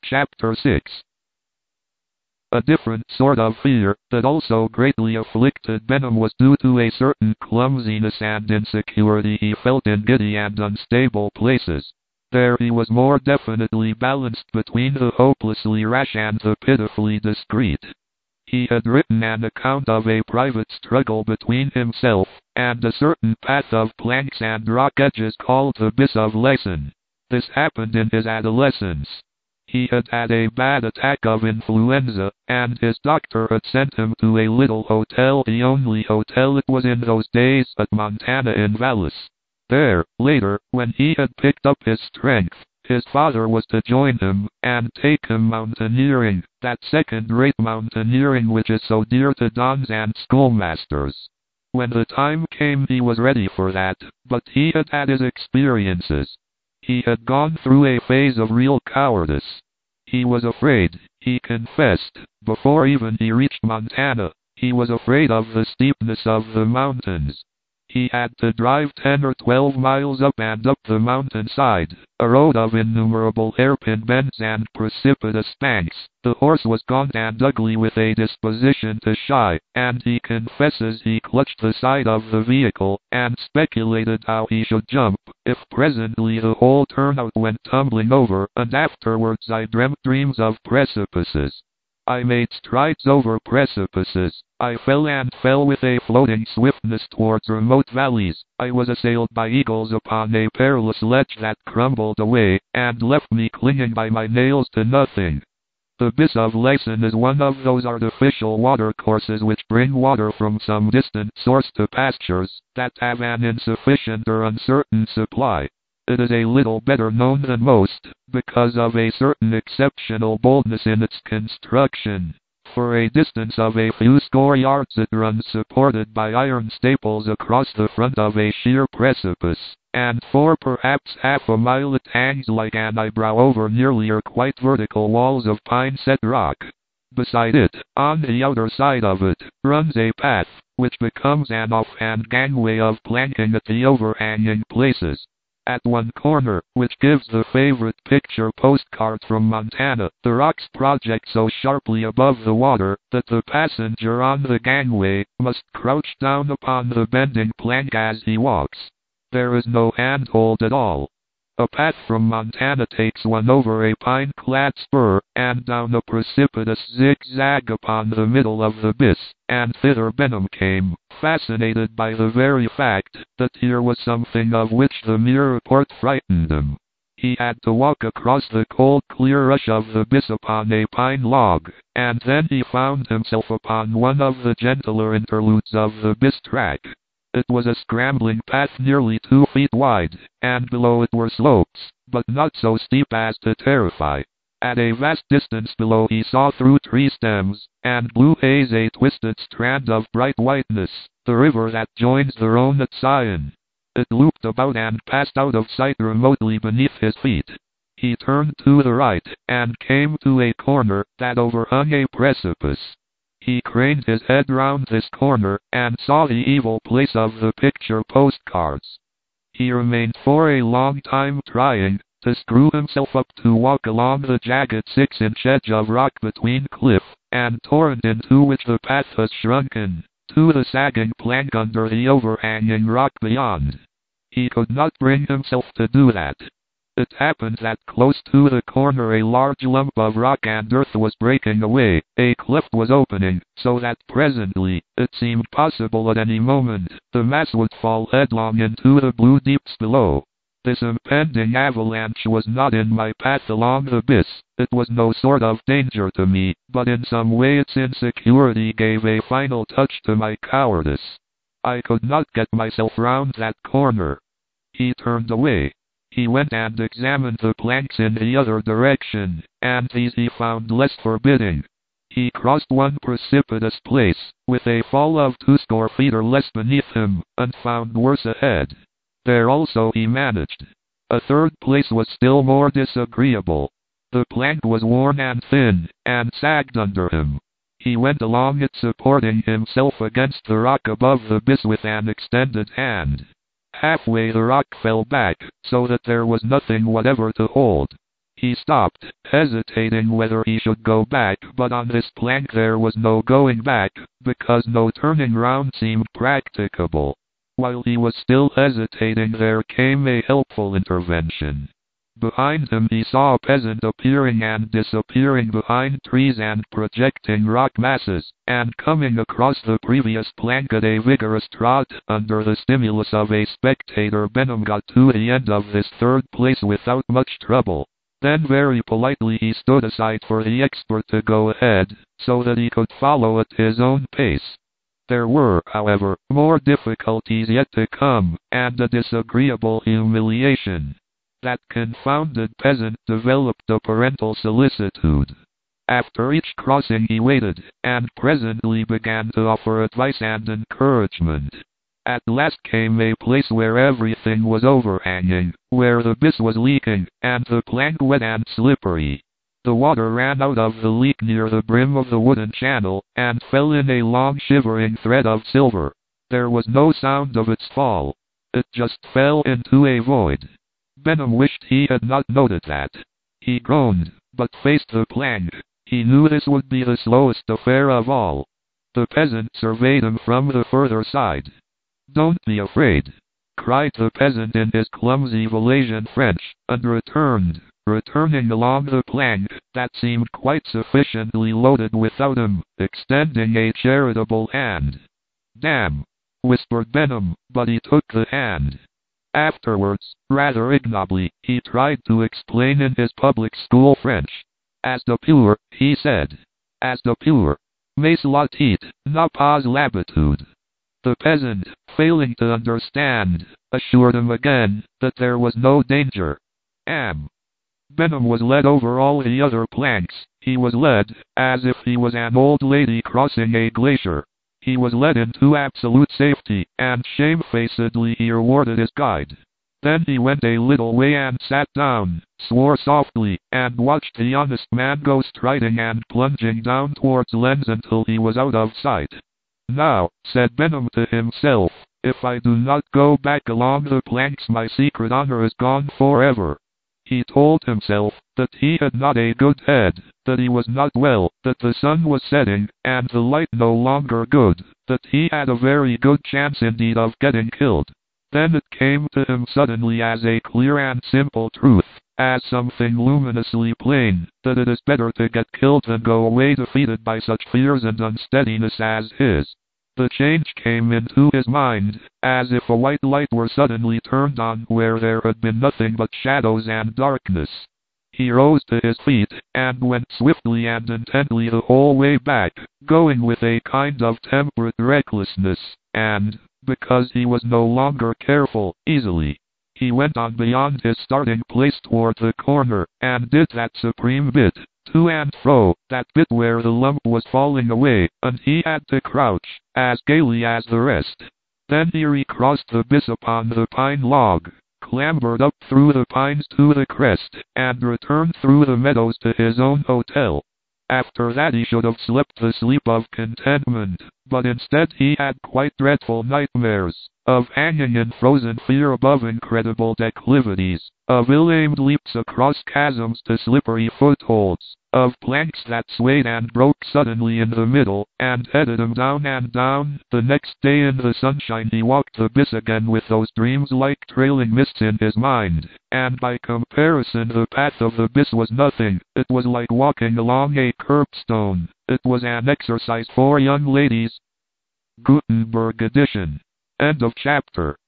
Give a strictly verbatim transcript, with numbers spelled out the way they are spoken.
Chapter six. A different sort of fear, that also greatly afflicted Benham, was due to a certain clumsiness and insecurity he felt in giddy and unstable places. There he was more definitely balanced between the hopelessly rash and the pitifully discreet. He had written an account of a private struggle between himself and a certain path of planks and rock edges called the Biss of Leysin. This happened in his adolescence. He had had a bad attack of influenza, and his doctor had sent him to a little hotel, the only hotel it was in those days, at Montana in Vallis. There, later, when he had picked up his strength, his father was to join him, and take him mountaineering, that second-rate mountaineering which is so dear to dons and schoolmasters. When the time came he was ready for that, but he had had his experiences. He had gone through a phase of real cowardice. He was afraid, he confessed, before even he reached Montana. He was afraid of the steepness of the mountains. He had to drive ten or twelve miles up and up the mountainside, a road of innumerable hairpin bends and precipitous banks. The horse was gaunt and ugly with a disposition to shy, and he confesses he clutched the side of the vehicle, and speculated how he should jump, if presently the whole turnout went tumbling over, and afterwards I dreamt dreams of precipices. I made strides over precipices. I fell and fell with a floating swiftness towards remote valleys. I was assailed by eagles upon a perilous ledge that crumbled away, and left me clinging by my nails to nothing. The Biss of Leysin is one of those artificial watercourses which bring water from some distant source to pastures that have an insufficient or uncertain supply. It is a little better known than most, because of a certain exceptional boldness in its construction. For a distance of a few score yards it runs supported by iron staples across the front of a sheer precipice, and for perhaps half a mile it hangs like an eyebrow over nearly or quite vertical walls of pine-set rock. Beside it, on the outer side of it, runs a path, which becomes an offhand gangway of planking at the overhanging places. At one corner, which gives the favorite picture postcard from Montana, the rocks project so sharply above the water that the passenger on the gangway must crouch down upon the bending plank as he walks. There is no handhold at all. A path from Montana takes one over a pine-clad spur, and down a precipitous zigzag upon the middle of the Biss, and thither Benham came, fascinated by the very fact that here was something of which the mere report frightened him. He had to walk across the cold clear rush of the Biss upon a pine log, and then he found himself upon one of the gentler interludes of the Biss track. It was a scrambling path nearly two feet wide, and below it were slopes, but not so steep as to terrify. At a vast distance below he saw through tree stems and blue haze a twisted strand of bright whiteness, the river that joins the Rhone at Sion. It looped about and passed out of sight remotely beneath his feet. He turned to the right, and came to a corner that overhung a precipice. He craned his head round this corner, and saw the evil place of the picture postcards. He remained for a long time trying to screw himself up to walk along the jagged six-inch edge of rock between cliff and torrent into which the path has shrunken, to the sagging plank under the overhanging rock beyond. He could not bring himself to do that. It happened that close to the corner a large lump of rock and earth was breaking away, a cleft was opening, so that presently, it seemed possible at any moment, the mass would fall headlong into the blue deeps below. This impending avalanche was not in my path along the Biss. It was no sort of danger to me, but in some way its insecurity gave a final touch to my cowardice. I could not get myself round that corner. He turned away. He went and examined the planks in the other direction, and these he found less forbidding. He crossed one precipitous place, with a fall of two score feet or less beneath him, and found worse ahead. There also he managed. A third place was still more disagreeable. The plank was worn and thin, and sagged under him. He went along it supporting himself against the rock above the Biss with an extended hand. Halfway the rock fell back, so that there was nothing whatever to hold. He stopped, hesitating whether he should go back, but on this plank there was no going back, because no turning round seemed practicable. While he was still hesitating, there came a helpful intervention. Behind him he saw a peasant appearing and disappearing behind trees and projecting rock masses, and coming across the previous plank at a vigorous trot. Under the stimulus of a spectator, Benham got to the end of this third place without much trouble. Then very politely he stood aside for the expert to go ahead, so that he could follow at his own pace. There were, however, more difficulties yet to come, and a disagreeable humiliation. That confounded peasant developed a parental solicitude. After each crossing he waited, and presently began to offer advice and encouragement. At last came a place where everything was overhanging, where the Biss was leaking, and the plank wet and slippery. The water ran out of the leak near the brim of the wooden channel, and fell in a long shivering thread of silver. There was no sound of its fall. It just fell into a void. Benham wished he had not noted that. He groaned, but faced the plank. He knew this would be the slowest affair of all. The peasant surveyed him from the further side. "Don't be afraid," cried the peasant in his clumsy Valesian French, and returned, returning along the plank, that seemed quite sufficiently loaded without him, extending a charitable hand. "Damn," whispered Benham, but he took the hand. Afterwards, rather ignobly, he tried to explain in his public school French. "As de pure," he said. "As de pure. Mais la tête n'a pas l'habitude." The peasant, failing to understand, assured him again that there was no danger. Am. Benham was led over all the other planks. He was led, as if he was an old lady crossing a glacier. He was led into absolute safety, and shamefacedly he rewarded his guide. Then he went a little way and sat down, swore softly, and watched the honest man go striding and plunging down towards Lens until he was out of sight. "Now," said Benham to himself, "if I do not go back along the planks my secret honor is gone forever." He told himself that he had not a good head, that he was not well, that the sun was setting, and the light no longer good, that he had a very good chance indeed of getting killed. Then it came to him suddenly as a clear and simple truth, as something luminously plain, that it is better to get killed than go away defeated by such fears and unsteadiness as his. The change came into his mind, as if a white light were suddenly turned on where there had been nothing but shadows and darkness. He rose to his feet, and went swiftly and intently the whole way back, going with a kind of temperate recklessness, and, because he was no longer careful, easily. He went on beyond his starting place toward the corner, and did that supreme bit, to and fro, that bit where the lump was falling away, and he had to crouch, as gaily as the rest. Then he recrossed the Biss upon the pine log, clambered up through the pines to the crest, and returned through the meadows to his own hotel. After that he should have slept the sleep of contentment, but instead he had quite dreadful nightmares, of hanging in frozen fear above incredible declivities, of ill-aimed leaps across chasms to slippery footholds, of planks that swayed and broke suddenly in the middle, and headed him down and down. The next day in the sunshine he walked the Biss again with those dreams like trailing mists in his mind, and by comparison the path of the Biss was nothing. It was like walking along a curbstone. It was an exercise for young ladies. Gutenberg edition. End of chapter.